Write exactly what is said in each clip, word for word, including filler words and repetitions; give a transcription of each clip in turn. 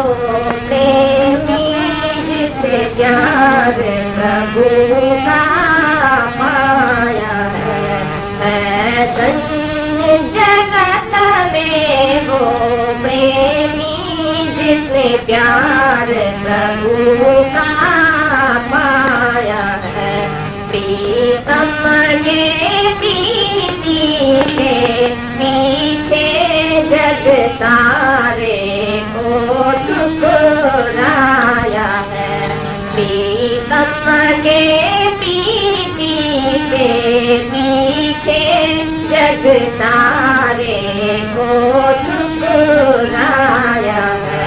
प्रेमी जिसे प्यार प्रभु का पाया है, है धन्य जगत में वो प्रेमी जिसने प्यार प्रभु का पाया है। प्रीतम के प्रीति के पीछे जग सारे को ठुकराया है। प्रीतम के प्रीति के पीछे जग सारे को ठुकराया है।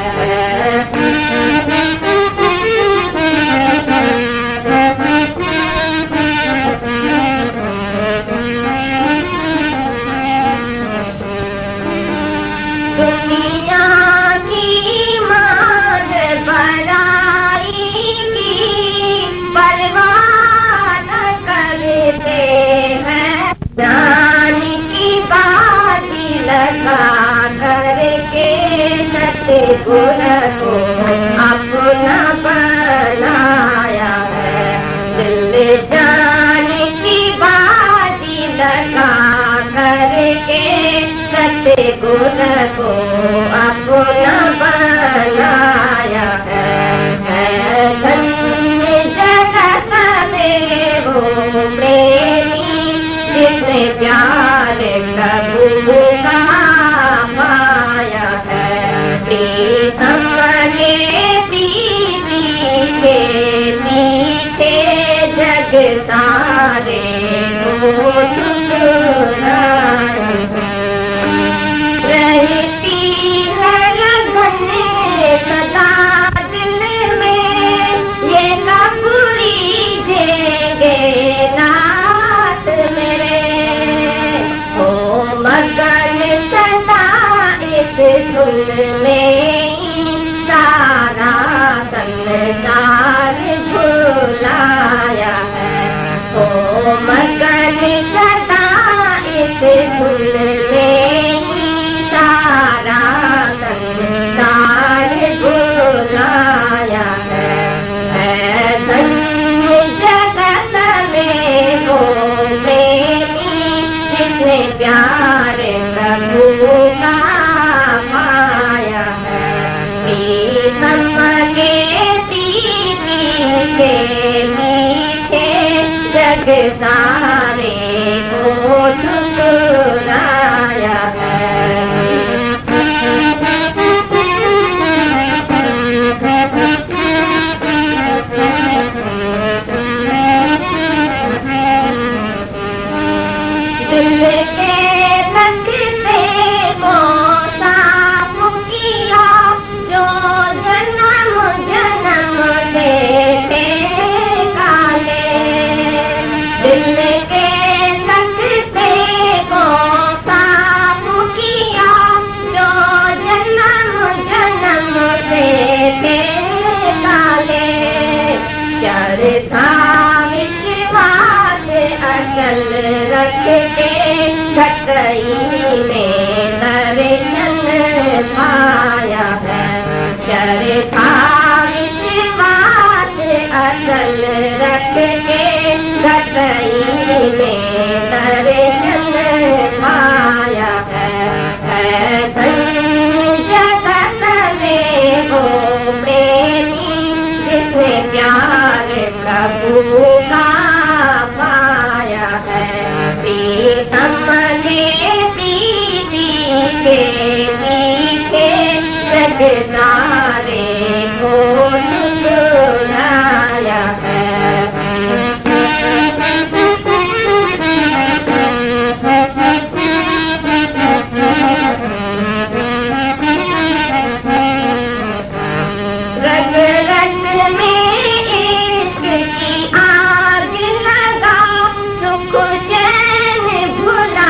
दुनिया की मान बड़ाई की परवाह न करते हैं, जान की बाजी लगा करके सतगुण को अपना बनाया है। दिल जान की बाजी लगा करके सतगुण को अपना बनाया है। धन्य जगत में वो प्रेमी जिसने प्यार प्रभु का पाया है। प्रीतम के प्रीति के पीछे जग सारे को ठुकराया है। रहती है लगन सदा दिल में, ये कपूरी जेगे नाथ मेरे, हो मगन सदा इस धुन में ही सारा संसार भुलाया है। हो मगन सदा इस धुन में सारा संसार भुलाया है। धन्य जगत में वो प्रेमी जिसने प्यार प्रभु का पाया है। प्रीतम के प्रीति के पीछे जग सारे को ठुकराया है। दिल के तख्ते को साफ किया जो जन्म जन्म से थे काले। दिल के तख्ते को साफ किया जो जन्म जन्म से थे काले। श्रद्धा विश्वास अचल रख के घटई में दर्शन पाया है। श्रद्धा विश्वास अचल रख के घटई में दर्शन पाया है। धन्य जगत में वो प्रेमी जिसने प्यार प्रभु का पाया है। प्रीतम के प्रीति के पीछे जग सारे को ठुकराया है। रग रग में इश्क की आग लगा, सुख चैन भुला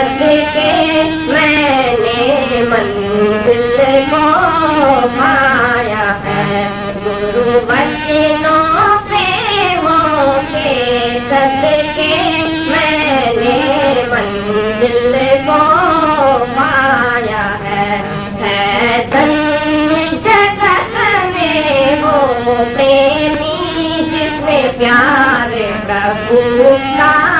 सदके मैंने मंजिल को पाया है। गुरु वचनों पे होके सदके मैंने मंजिल को पाया है। है धन्य जगत में वो प्रेमी जिसने प्यार प्रभु का